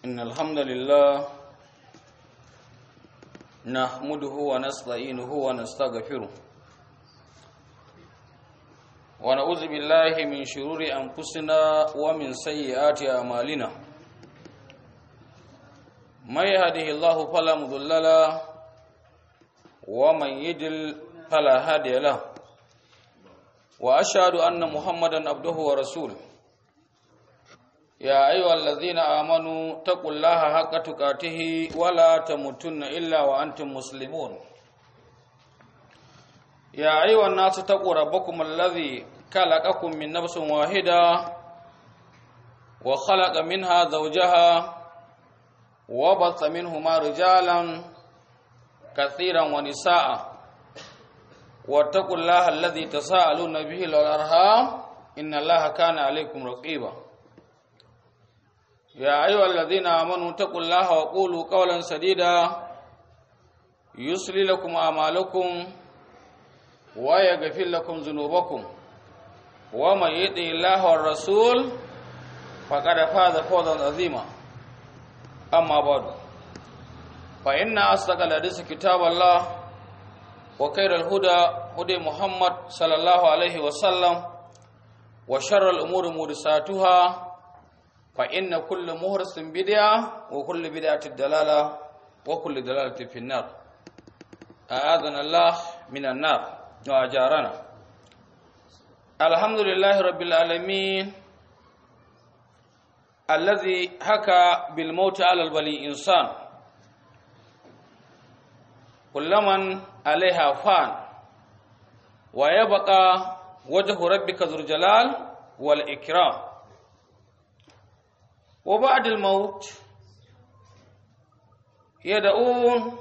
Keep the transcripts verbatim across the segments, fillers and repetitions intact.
إن الحمد لله نحمده ونستعينه ونستغفره ونعوذ بالله من شرور أنفسنا ومن سيئات أعمالنا من يهده الله فلا مضل له ومن يضلل فلا هادي له وأشهد أن محمدا عبده ورسوله يا أيها الذين آمنوا اتقوا الله حق تقاته ولا تموتن إلا وأنتم مسلمون يا أيها الناس اتقوا ربكم الذي خلقكم من نفس واحدة وخلق منها زوجها وبث منهما رجالا كثيرا ونساء واتقوا الله الذي تساءلون به والأرحام إن الله كان عليكم رقيبا يا أيها الذين آمنوا اتقوا الله وقولوا قولا سديدا يصلح لكم أعمالكم ويغفر لكم ذنوبكم ومن يطع الله والرسول فقد فاز فوزا عظيما أما بعد فإن أصدق الحديث كتاب الله وخير الهدى هدى محمد صلى الله عليه وسلم وشر الأمور محدثاتها فإن كل محدث بدعة وكل بدعة ضلالة وكل ضلالة في النار أعاذنا الله من النار وأجارنا الحمد لله رب العالمين الذي حكى بالموت على البلي إنسان كل من عليها فان ويبقى وجه ربك ذو الجلال والإكرام وبعد الموت يدعون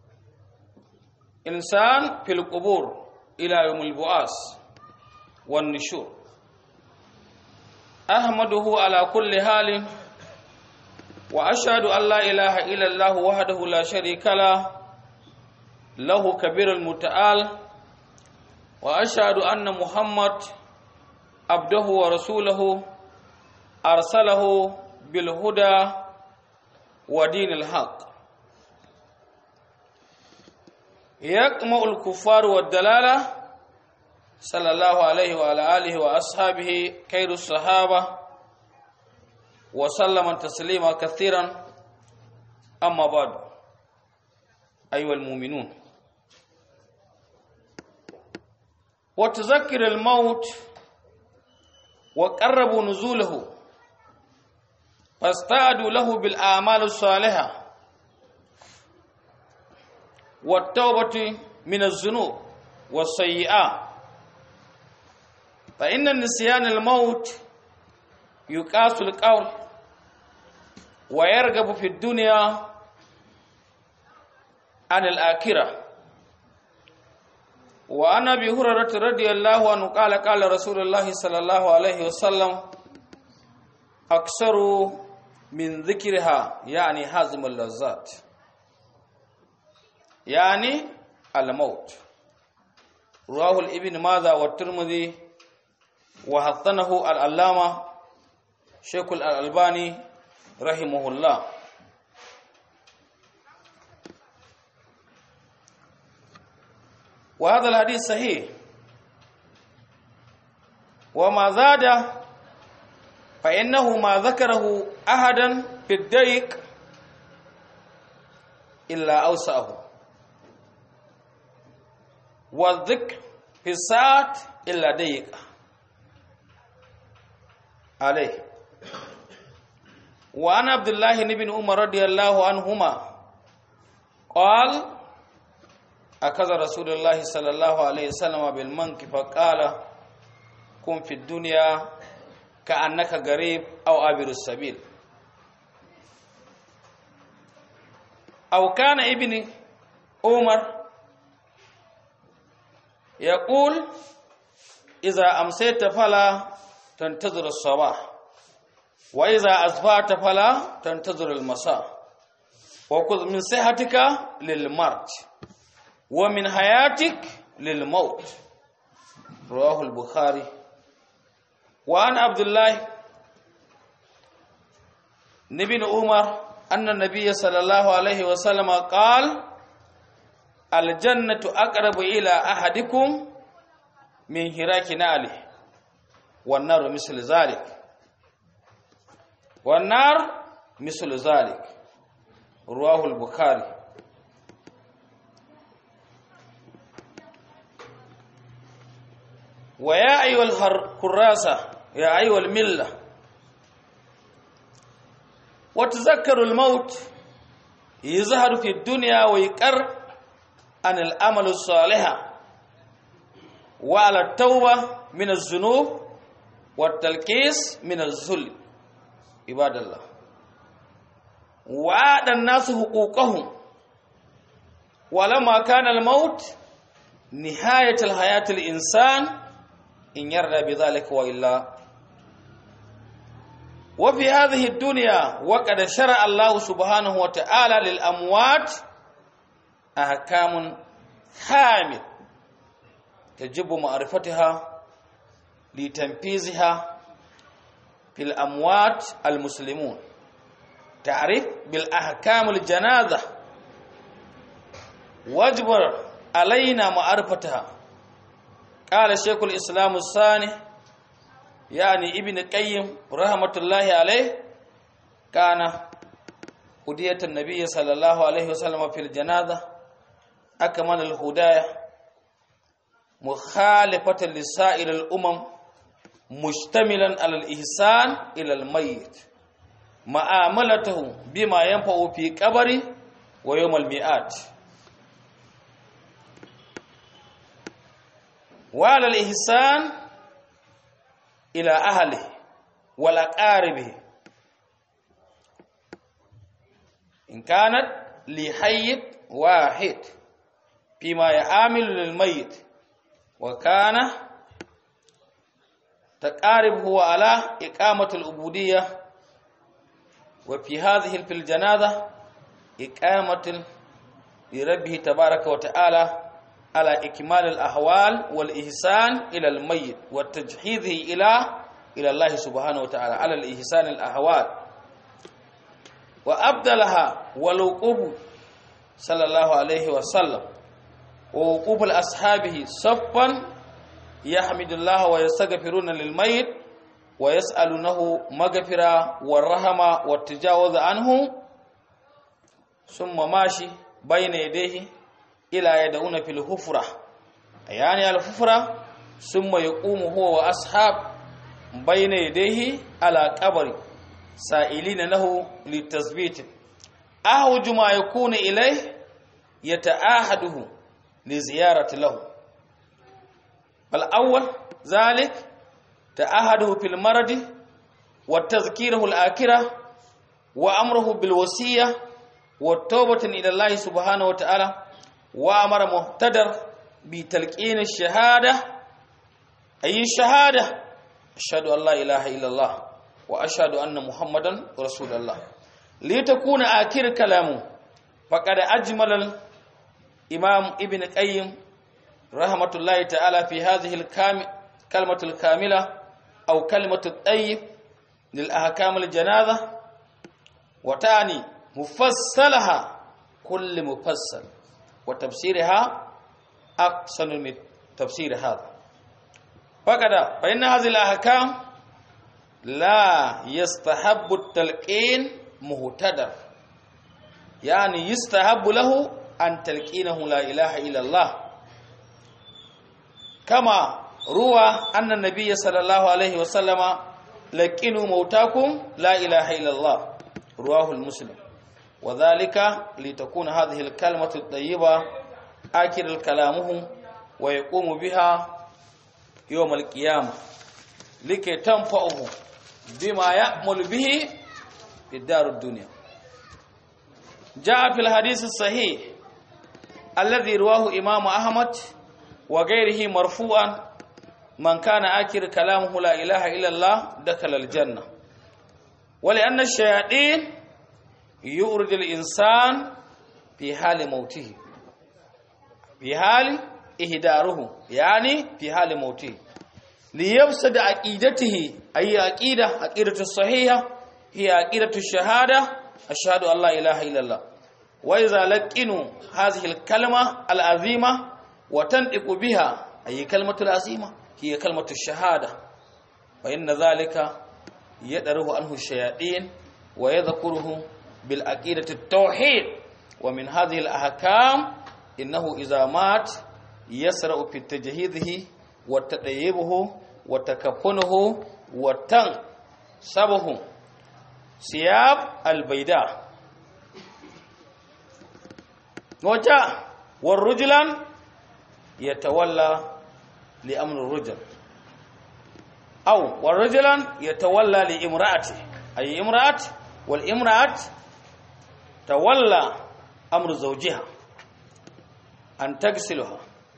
إنسان في القبور إلى يوم البعاث والنشور أحمده على كل حال وأشهد أن لا إله إلا الله وحده لا شريك له له كبير المتعال وأشهد أن محمد عبده ورسوله أرسله بالهدى ودين الحق يقمع الكفار والدلالة صلى الله عليه وعلى آله وأصحابه خير الصحابة وسلم تسليما كثيرا أما بعد أيها المؤمنون وتذكر الموت وقربوا نزوله فاستعدوا له بالأعمال الصالحة والتوبة من الذنوب والسيئات فإن النسيان الموت يقاس القول ويرغب في الدنيا عن الآخرة وعن أبي هريرة رضي الله عنه قال قال رسول الله صلى الله عليه وسلم أكثر من ذكرها يعني هزم اللذات يعني الموت رواه الابن ماجه والترمذي وحسنه العلامة شيخ الألباني رحمه الله وهذا الحديث صحيح وما زاد فإنه ما ذكره أحدا في الضيق إلا أوسعه والذكر في الساعة إلا ضيق عليه وعن عبد الله بن عمر رضي الله عنهما قال أخذ رسول الله صلى الله عليه وسلم بالمنك فقال كن في الدنيا كأنك غريب أو عابر السبيل أو كان ابن عمر يقول إذا أمسيت فلا تنتظر الصباح وإذا أصبحت فلا تنتظر المساء وخذ من صحتك للمرض ومن حياتك للموت رواه البخاري وعن عبد الله بن عمر أن النبي صلى الله عليه وسلم قال الجنة أقرب إلى أحدكم من هراك نعله والنار مثل ذلك والنار مثل ذلك رواه البخاري. ويا أيها الكراسة يا أيها الملة وتذكروا الموت يظهر في الدنيا ويقر عن العمل الصالح وعلى التوبة من الذنوب والتلكيس من الذل. عباد الله، وعاد الناس حقوقهم، ولما كان الموت نهاية الحياة الإنسان إن يرضى بذلك وإلا. وفي هذه الدنيا وقد شرع الله سبحانه وتعالى للأموات أحكام كامل تجب معرفتها لتنفيذها في الأموات المسلمون. تعرف بالأحكام الجنازة واجب علينا معرفتها. قال شيخ الإسلام الثاني يعني ابن القيم رحمة الله عليه كان هدية النبي صلى الله عليه وسلم في الجنازة أكمل الهداية مخالفة لسائر الأمم مشتملا على الإحسان إلى الميت معاملته بما ينفع في قبره ويوم الميعاد، وعلى الإحسان إلى أهله والأقاربه إن كانت لحي واحد فيما يعامل للميت، وكان تقاربه على إقامة العبودية. وفي هذه في الجنازة إقامة لربه تبارك وتعالى على إكمال الأحوال والإحسان إلى الميت والتجهيزه إلى إلى الله سبحانه وتعالى على الإحسان الأحوال. وأبدلها والوقوف صلى الله عليه وسلم ووقوف الأصحابه صفا يحمد الله ويستغفرون للميت ويسألونه مغفرة والرحمة والتجاوز عنه، ثم ماشي بين يديه إلى يدعون في الحفرة يعني الحفرة، ثم يقوم هو وأصحاب بين يديه على قبر سائلين له للتثبيت. أحوج ما يكون إليه يتعاهده لزيارة له. الأول ذلك تعاهده في المرض وتذكيره الآخرة وأمره بالوصية والتوبة إلى الله سبحانه وتعالى، وأمر مهتدر بتلقين الشهادة أي الشهادة أشهد أن لا إله إلا الله وأشهد أن محمدا رسول الله لتكون آخر كلامه. فقد أجمل الإمام ابن القيم رحمة الله تعالى في هذه الكلمة الكاملة أو كلمة الطيب للأحكام الجنازة، وتعني مفصلها كل مفصل وتفسيرها أحسن من تفسير هذا. فقد فإن هذه الأحكام لا يستحب التلقين مهتدر، يعني يستحب له أن تلقينه لا إله إلا الله، كما روى أن النبي صلى الله عليه وسلم لقنوا موتاكم لا إله إلا الله رواه المسلم. وذلك لتكون هذه الكلمة الطيبة آخر كلامهم ويقوم بها يوم القيامة لكي تنفعه بما يأمل به في الدار الدنيا. جاء في الحديث الصحيح الذي رواه إمام أحمد وغيره مرفوعا من كان آخر كلامه لا إله إلا الله دخل الجنة. ولأن الشياطين يورد الإنسان في حال موته، في حال إهداره يعني في حال موته، ليفسد عقيدته أي عقيدة عقيدة الصحيحة هي عقيدة الشهادة ashhadu an la ilaha illallah wa idza laqinu hadhihi al-kalima al-azima wa tantiqu biha ay kalmatu al-azima hiya kalmatu ash-shahada fa inna dhalika yadruhu anhu ash-shayatin wa yadhkuruhu bil aqidati at-tauhid wa min hadhihi al-ahkam innahu idza mat yasra'u fi tajhidihi wa tadayyibuhu wa takaffunuhu wa tansabuhu siyab al-bayda وجاء والرجلا يتولى لأمر الرجل أو والرجلا يتولى لامرأته أي امرأة والامرأة تولى أمر زوجها أن تغسلها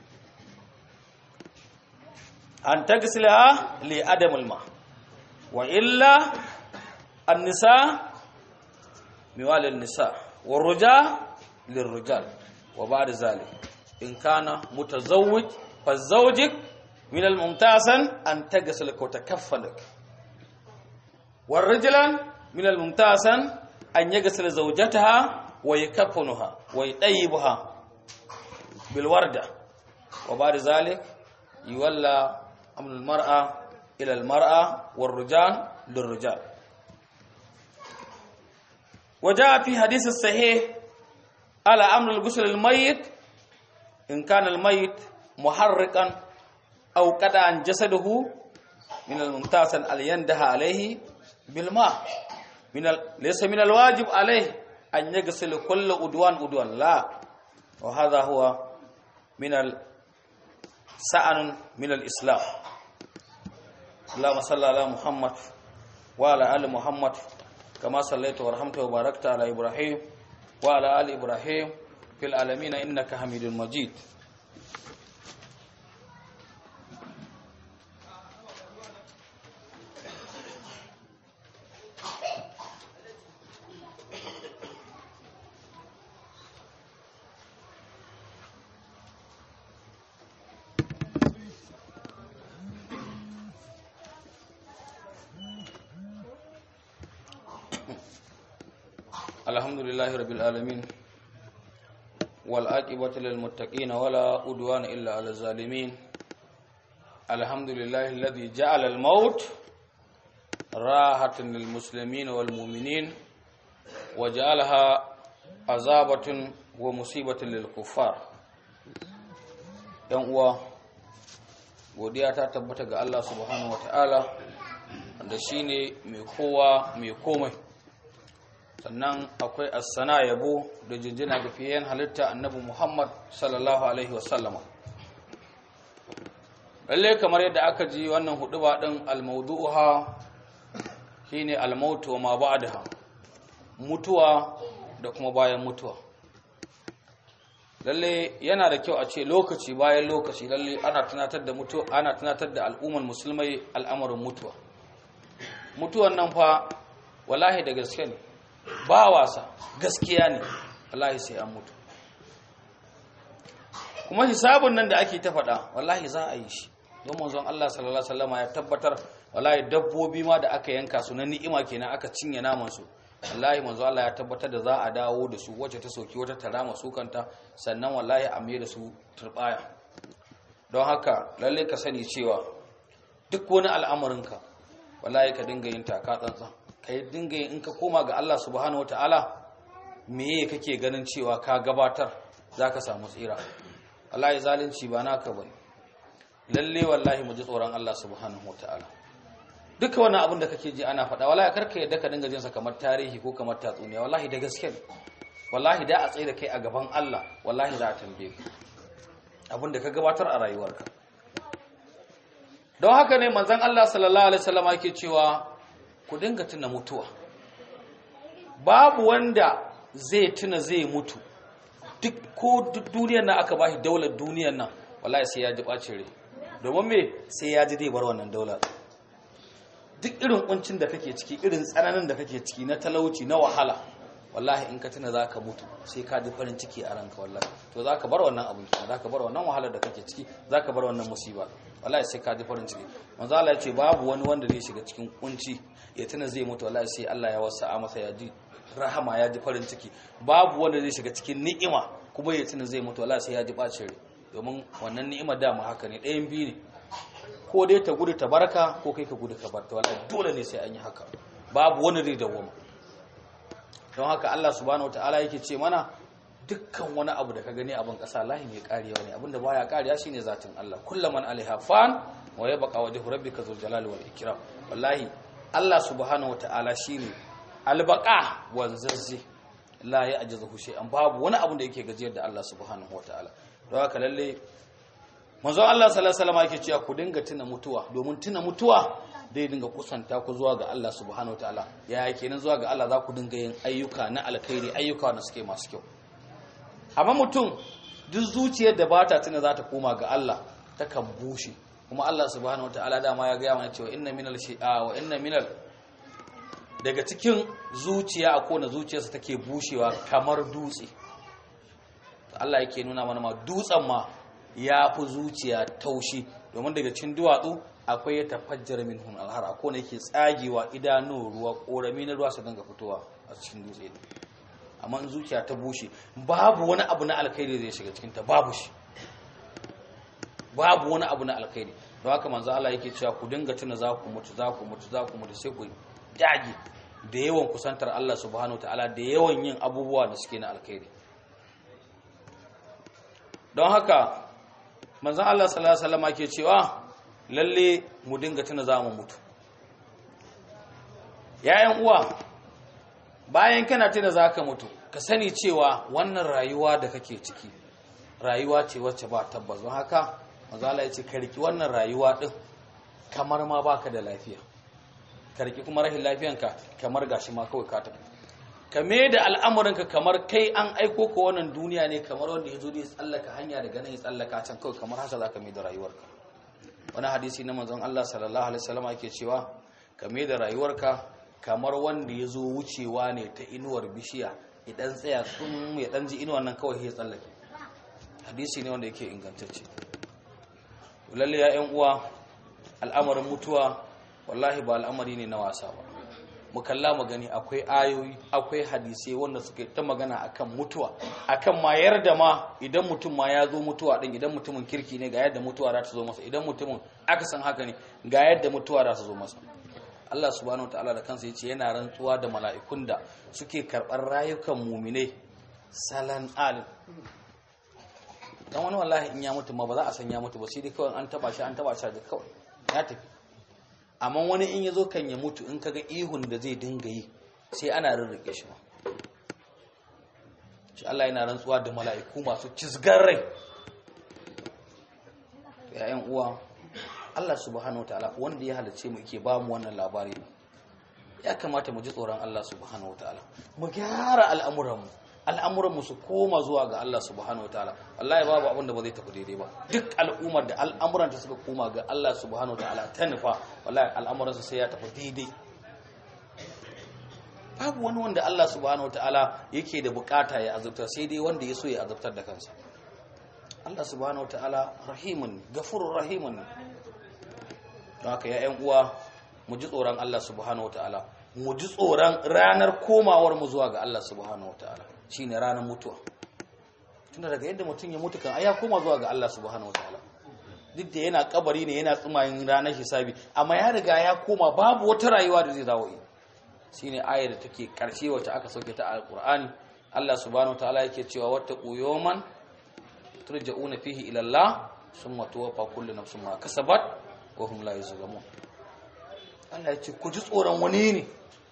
أن تغسلها لعدم الماء وإلا النساء موال النساء والرجال للرجال وبعد ذلك إن كان متزوج فالزوجك من الممتازن أن تغسلك وتكفلك والرجلا من الممتازن أن يغسل زوجتها ويكفنها ويطيبها بالوردة وبعد ذلك يولى أمر المرأة إلى المرأة والرجال للرجال. وجاء في حديث الصحيح على أمر الغسل الميت إن كان الميت محرقا أو قطعا جسده من الممتاز أن ينده عليه بالماء من ال... ليس من الواجب عليه أن يغسل كل أدوان أدوان لا وهذا هو من السعن من الإسلام. اللهم صل على محمد وعلى آل محمد كما صليت ورحمت وباركت على إبراهيم وعلى آل إبراهيم في العالمين إنك حميد مجيد. الحمد لله رب العالمين والعاقبة للمتقين ولا عدوان إلا على الظالمين. الحمد لله الذي جعل الموت راحة للمسلمين والمؤمنين وجعلها عذابة ومصيبة للكفار. ‘Yan uwa, godiya ta tabbata ga Allah subhanahu wa ta'ala da shi ne mai kowa mai komai. Sannan akwai assana yabo da jinjina ga fiyen halitta annabi Muhammad sallallahu alaihi wasallama. Lalle kamar yadda aka ji wannan huduba din al-mawdu'uha shine al-maut wa ma ba'daha, mutuwa da kuma bayan mutuwa. Lalle yana da kyau a ce lokaci bayan lokaci lalle ana tunatar da mutuwa, ana tunatar da al'ummar musulmai al'amarin mutuwa. Mutuwan nan fa wallahi da gaske ne, ba wasa, gaskiya ne, wallahi sai an mutu. Kuma hisabun nan da ake ta faɗa wallahi za a yi shi, don manzon Allah sallallahu alaihi wasallam ya tabbatar wallahi dabbobi ma da aka yanka su na ni'ima kenan aka cinye naman su, wallahi manzon Allah ya tabbatar da za a dawo da su wacce ta soki wata tarama su kanta, sannan wallahi a mai da su turbaya. Don haka lalle ka sani cewa duk wani al'amarinka wallahi ka dinga yin taka tsantsan, ka yi dinga yin in ka koma ga Allah subhanahu wataala meye kake ganin cewa ka gabatar zaka samu tsira. wallahi zalunci ba naka bane, lalle wallahi mu ji tsoron Allah subhanahu wataala. duka wannan abin da kake ji ana faɗa wallahi karka yadda ka dinga jin sa kamar tarihi ko kamar tatsuniya, wallahi da gaske ne. wallahi da a tsaye da kai a gaban Allah wallahi za a tambaye ka abin da ka gabatar a rayuwarka. don haka ne manzon Allah sallallahu alaihi wasallam yake cewa ku dinga tuna mutuwa. Babu wanda zai tuna zai mutu, duk ko duniyar nan aka bashi daular duniyar nan wallahi sai ya ji bacin rai, domin me sai ya ji zai bar wannan daular. Duk irin kuncin da kake ciki, irin tsananin da kake ciki na talauci, na wahala, wallahi in ka tuna zaka mutu sai ka ji farin ciki a ranka wallahi. To zaka bar wannan abun, zaka bar wannan wahalar da kake ciki, zaka bar wannan musiba, wallahi sai ka ji farin ciki. Manzo Allah ya ce babu wani wanda zai shiga cikin kunci ya tuna zai mutu wallahi sai Allah ya wasa masa ya ji rahama ya ji farin ciki. Babu wanda zai shiga cikin ni'ima kuma ya tuna zai mutu, wallahi sai ya ji bacin rai, domin wannan ni'imar dama haka ne, ɗayan biyu ne, ko dai ta gudu ta barka ko kai ka gudu ka barta, wallahi dole ne sai an yi haka, babu wani zai dawoma. Don haka Allah subhanahu wataala yake ce mana dukkan wani abu da ka gani abin ƙasa lahi mai ƙariya ne, abinda baya ƙariya shine zatin Allah. Kullaman alaiha fan wa yabqa wajhu rabbika dhul jalali wal ikram. Wallahi Allah subhanahu wataala shine albaqa wanzazzi, la ya'jizuhu shay'an, babu wani abu da yake gajiyar da Allah subhanahu wataala. Don haka lalle manzon Allah sallallahu alaihi wasallam yake cewa ku dinga tuna mutuwa, domin tuna mutuwa dai dinga kusanta ku zuwa ga Allah subhanahu wataala. Ya yake nan zuwa ga Allah za ku dinga yin ayyuka na alkhairi, ayyuka na suke masu kyau. Amma mutum duk zuciyar da bata tuna za ta koma ga Allah ta kan bushe, kuma Allah subhanahu wataala dama ya gaya mana cewa inna minal shi'a wa inna minal, daga cikin zuciya a kona zuciyarsa take bushewa kamar dutse. Allah yake nuna mana ma dutsen ma ya fi zuciya taushi, domin daga cikin duwatsu akwai ya tafajjar minhum alhar, akwai ne yake tsagewa idanun ruwa, korami na ruwa su dinga fitowa a cikin dutse. Amma in zuciya ta bushe babu wani abu na alkhairi zai shiga cikin ta, babu shi, babu wani abu na alkhairi. Don haka manzo Allah yake cewa ku dinga tuna za ku mutu, za ku mutu, za ku mutu, sai ku dage da yawan kusantar Allah subhanahu wataala, da yawan yin abubuwa da suke na alkhairi. Don haka manzo Allah sallallahu alaihi wasallam yake cewa lalle mu dinga tuna za mu mutu. Yayan uwa, bayan kana tuna za ka mutu, ka sani cewa wannan rayuwa da kake ciki rayuwa ce wacce ba tabbas. Don haka manzo Allah ya ce ka riki wannan rayuwa din kamar ma baka da lafiya, ka riki kuma rahin lafiyanka kamar gashi ma kawai ka tafi, ka me da al'amuranka kamar kai an aiko ka wannan duniya ne, kamar wanda ya zo da ya tsallaka hanya daga nan ya tsallaka can, kawai kamar haka za ka me da rayuwarka. Wani hadisi na manzon Allah sallallahu alaihi wasallam yake cewa ka me da rayuwarka kamar wanda ya zo wucewa ne ta inuwar bishiya, idan tsaya sun ya dan ji inuwar nan kawai ya tsallake. Hadisi ne wanda yake ingantacce. Lalle ya ƴan uwa, al'amarin mutuwa wallahi ba al'amari ne na wasa ba. Mu kalla mu gani, akwai ayoyi, akwai hadisi wanda suke ta magana akan mutuwa, akan ma yarda ma idan mutum ma ya zo mutuwa din, idan mutumin kirki ne ga yadda mutuwa za ta zo masa, idan mutumin aka san haka ne ga yadda mutuwa za ta zo masa. Allah subhanahu wataala da kansa yace yana rantsuwa da mala'ikun da suke karɓar rayukan mu'minai salan al. Dan wani wallahi in ya mutu ma ba za a san ya mutu ba, sai dai kawai an taba shi an taba shi da kawai ya tafi. Amma wani in yazo kan ya mutu, in kaga ihun da zai dinga yi sai ana rirrike shi ma. Shi Allah yana rantsuwa da mala'iku masu cizgar rai. Ya'yan uwa, Allah subhanahu wataala wanda ya halice mu yake ba mu wannan labari, ya kamata mu ji tsoron Allah subhanahu wataala, mu gyara al'amuranmu, al'amuranmu su koma zuwa ga Allah subhanahu wataala. Wallahi babu abin da ba zai tafi daidai ba. Duk al'ummar da al'amuranta suka koma ga Allah subhanahu wataala ta nufa, wallahi al'amuransu sai ya tafi daidai. Babu wani wanda Allah subhanahu wataala yake da bukata ya azabtar, sai dai wanda ya so ya azabtar da kansa. Allah subhanahu wataala rahimun, gafurur rahimun. Don haka ya ƴan uwa, mu ji tsoron Allah subhanahu wataala, mu ji tsoron ranar komawar mu zuwa ga Allah subhanahu wataala, shine ranar mutuwa. Tunda daga yadda mutum ya mutu kan ai ya koma zuwa ga Allah subhanahu wataala. Duk da yana kabari ne, yana tsumayin ranar hisabi, amma ya riga ya koma, babu wata rayuwa da zai dawo yi. Shine ayar da take karshe wacce aka sauke ta alqur'ani. Allah subhanahu wataala yake cewa wattaqu yawman turja'una fihi ila Allah summa tuwaffa kullu nafsin ma kasabat wa hum la yuzlamun. Allah ya ce ku ji tsoron wani ne,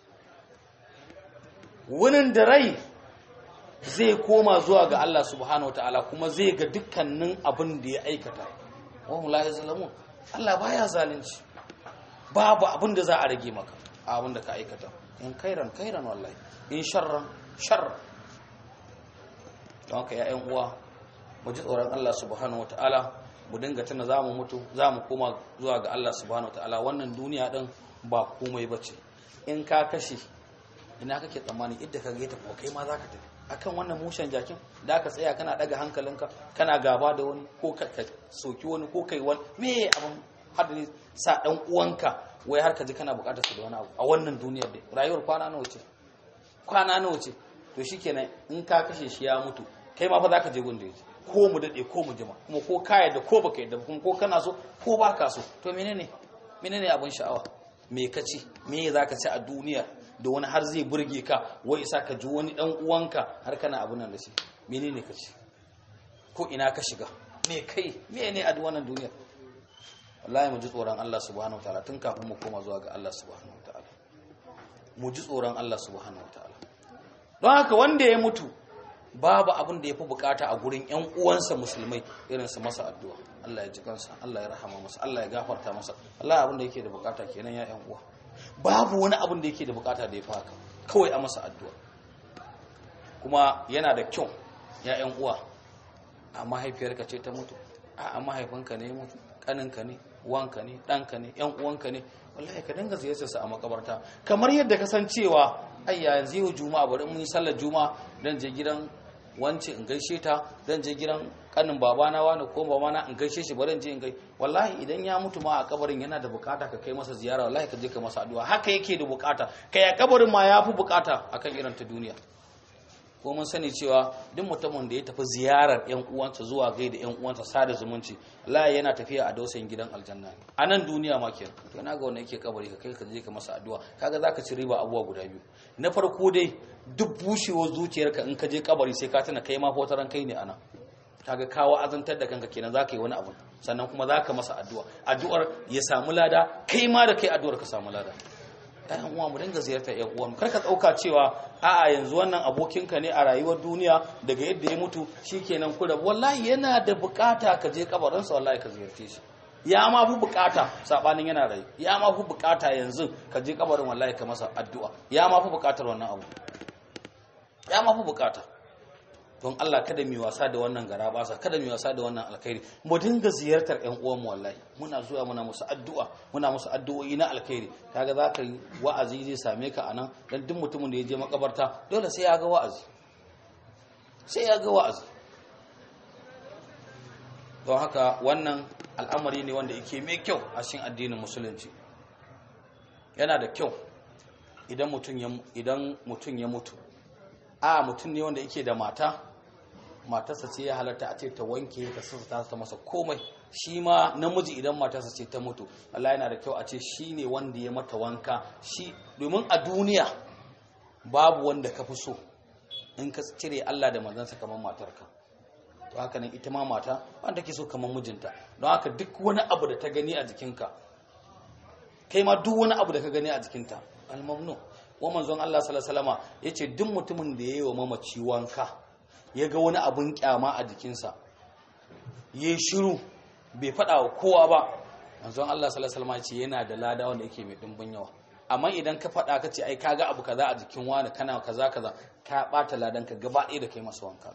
wani da rai zai koma zuwa ga Allah subhanahu wataala kuma zai ga dukkanin abin da ya aikata. Wa hum la yuzlamun. Allah baya zalunci, babu abin da za a rage maka abin da ka aikata. In kairan kairan wallahi, in sharran sharran. Don haka ya ƴan uwa, mu ji tsoron Allah subhanahu wataala, mu dinga tuna za mu mutu, za mu koma zuwa ga Allah subhanahu wataala. Wannan duniya din ba komai bace. In ka kashe, ina kake tsammani idda ka ga ta ko kai ma zaka tafi akan wannan mushen jakin da ka tsaya kana daga hankalinka, kana gaba da wani ko ka soki wani ko kai wani me abin har da sa dan uwanka wai har ka ji kana bukatar su da wani abu a wannan duniyar dai. Rayuwar kwana nawa ce? kwana nawa ce to shikenan in ka kashe shi ya mutu kai ma fa zaka je gunda yake ko mu dade ko mu jima kuma ko ka yadda ko baka yadda kuma ko kana so ko baka so to menene menene abin sha'awa me kaci me zaka ci a duniya da wani har zai burge ka wai isa ka ji wani dan uwanka har kana abun nan da shi menene kaci ko ina ka shiga me kai me ne a wannan duniya wallahi mu ji tsoron Allah subhanahu wataala tun kafin mu koma zuwa ga Allah subhanahu wataala mu ji tsoron Allah subhanahu wataala don haka wanda ya mutu babu abin da yafi bukata a gurin ƴan uwansa musulmai irin su masa addu'a Allah ya ji kansa Allah ya rahama masa Allah ya gafarta masa Allah abin da yake da bukata kenan ya ƴan uwa babu wani abin da yake da bukata da yafi haka kawai a masa addu'a kuma yana da kyau ya ƴan uwa a mahaifiyarka ce ta mutu a mahaifinka ne ya mutu kaninka ne wanka ne ɗanka ne ƴan uwanka ne wallahi ka dinga ziyartar sa a makabarta kamar yadda ka san cewa ai yanzu yau juma'a bari mun yi sallar juma'a dan je gidan wance in gaishe ta dan je gidan kanin babana wani ko babana in gaishe shi bari in je in gai wallahi idan ya mutu ma a kabarin yana da bukata ka kai masa ziyara wallahi ka je ka masa addu'a haka yake da bukata kai a kabarin ma yafi bukata akan irin ta duniya ko mun sani cewa duk mutumin da ya tafi ziyarar ƴan uwansa zuwa gaida ƴan uwansa sada zumunci Allah yana tafiya a dausayin gidan aljanna ne a nan duniya ma kenan to ina ga wanda yake kabari ka kai ka je ka masa addu'a kaga zaka ci riba abuwa guda biyu na farko dai duk bushewar zuciyarka in ka je kabari sai ka tana kai ma fotaran kai ne ana kaga kawo azantar da kanka kenan zaka yi wani abu sannan kuma zaka masa addu'a addu'ar ya samu lada kai ma da kai addu'ar ka samu lada ɗayan uwa mu dinga ziyartar ƴan uwa kar ka ɗauka cewa a'a yanzu wannan abokinka ne a rayuwar duniya daga yadda ya mutu shikenan ku rabu wallahi yana da bukata ka je kabarinsa wallahi ka ziyarce shi ya ma fi bukata sabanin yana rai ya ma fi bukata yanzu ka je kabarin wallahi ka masa addu'a ya ma fi bukatar wannan abu ya ma fi bukata don Allah kada mu wasa da wannan garabasa kada mu wasa da wannan alkhairi mu dinga ziyartar ƴan uwanmu wallahi muna zuwa muna musu addu'a muna musu addu'o'i na alkhairi kaga zaka yi wa'azi zai same ka anan dan duk mutumin da ya je makabarta dole sai ya ga wa'azi sai ya ga wa'azi don haka wannan al'amari ne wanda yake mai kyau a cikin addinin musulunci yana da kyau idan mutum ya idan mutum ya mutu a mutum ne wanda yake da mata matarsa ce ya halarta a ce ta wanke ta sassa ta masa komai shi ma namiji idan matarsa ce ta mutu Allah yana da kyau a ce shi ne wanda ya mata wanka shi domin a duniya babu wanda ka fi so in ka cire Allah da manzansa kamar matarka to haka nan ita ma mata wanda take so kamar mijinta don haka duk wani abu da ta gani a jikinka kai ma duk wani abu da ka gani a jikinta al-mamnu wa manzon Allah sallallahu alaihi wasallama yace duk mutumin da yayi wa mamaci wanka ya ga wani abun kyama a jikinsa yayi shiru bai fada wa kowa ba manzon Allah sallallahu alaihi wasallama yace yana da lada wanda yake mai dimbin yawa amma idan ka fada ka ce ai kaga abu kaza a jikin wani kana kaza kaza ka bata ladan ka gaba ɗaya da kai masa wanka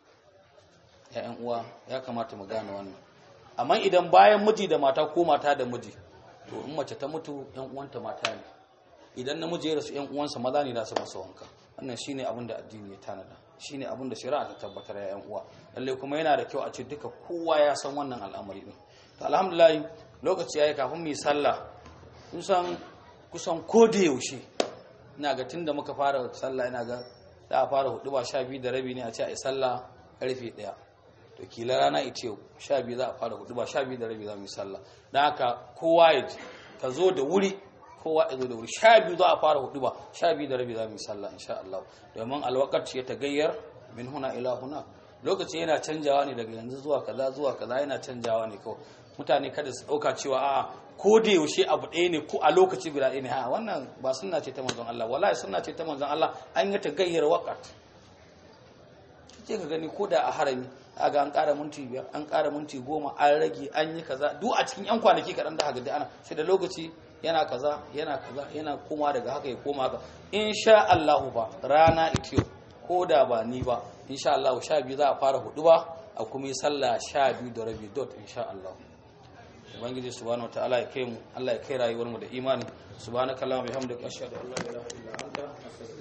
ya ƴan uwa ya kamata mu gane wannan amma idan bayan miji da mata ko mata da miji to in mace ta mutu ƴan uwanta mata ne idan namiji ya rasu ƴan uwansa maza ne da su masa wanka wannan shine abin da addini ya tanada shine abin da shari'a ta tabbatar ya ƴan uwa lalle kuma yana da kyau a ce duka kowa ya san wannan al'amari din to alhamdulillah lokaci yayi kafin mu yi sallah kusan kusan ko da yaushe ina ga tunda muka fara sallah ina ga za a fara hudu ba sha biyu da rabi ne a ce a yi sallah karfe ɗaya to kila rana ita yau sha biyu za a fara hudu ba sha biyu da rabi za mu yi sallah don haka kowa ya ji ka zo da wuri kowa ya zo da wuri sha biyu za a fara hudu ba sha biyu da rabi za mu yi sallah insha Allah domin alwakaci ya tagayyar min huna ila huna lokaci yana canjawa ne daga yanzu zuwa kaza zuwa kaza yana canjawa ne kawai mutane kada su dauka cewa a'a ko da yaushe abu ɗaya ne ko a lokaci guda ɗaya ne ha wannan ba sunna ce ta manzon Allah wallahi sunna ce ta manzon Allah an yi tagayyar waqt kike ka gani ko da a harami aga an ƙara minti biyar an ƙara minti goma an rage an yi kaza duk a cikin yan kwanaki kaɗan da haka da ana sai da lokaci yana kaza yana kaza yana koma daga haka ya koma haka insha Allah ba rana itiyo ko da ba ni ba insha Allah sha biyu za a fara hudu ba a kuma yi sallah sha biyu da rabi dot insha Allah ubangiji subhanahu wataala ya kai mu Allah ya kai rayuwar mu da imani subhanakallahumma bihamdika ashhadu an la ilaha illa anta astaghfiruka